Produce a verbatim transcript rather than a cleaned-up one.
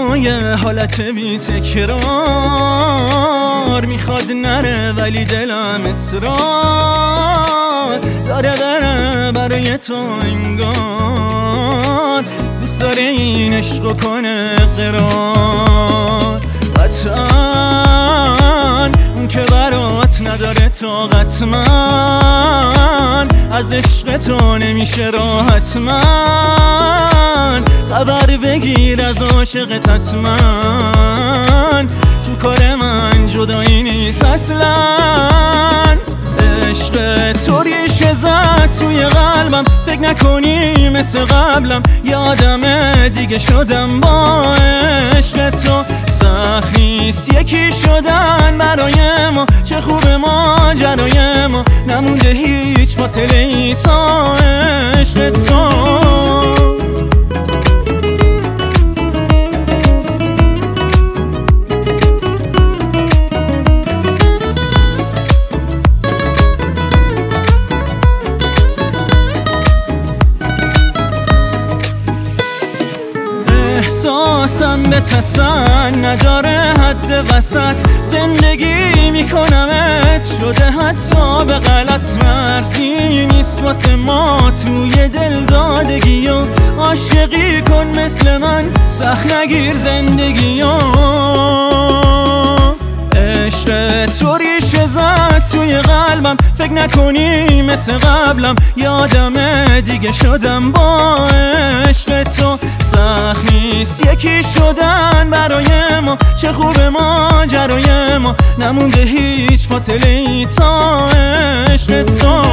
با یه حالت بی تکرار میخواد نره ولی دلم اصرار داره بره برای تو انگار دوست داره این عشقو کنه قرار قطعاً اون که برات نداره طاقت من از عشق تو نمیشه راحت من خبر بگیر از عاشقت حتما تو کار من جدایی نیست اصلا عشق تو ریشه زد توی قلبم فکر نکنی مثل قبلم یادم دیگه شدم با عشق تو سخت نیست یکی شدن برای ما چه خوب ماجرای ما نمونده هیچ فاصله ای تا عشق تو احساسم به تسن نداره حد وسط زندگی میکنمت شده حتی به غلط مرزی نیست واسه ما توی دل دادگی و عاشقی کن مثل من سخت نگیر زندگی و عشق تو ریشه زد توی قلبم فکر نکنی مثل قبلم یادم دیگه شدم با عشق تو سخت نیست یکی شدن برای ما چه خوب ماجرای ما نمونده هیچ فاصله ای تا عشق تو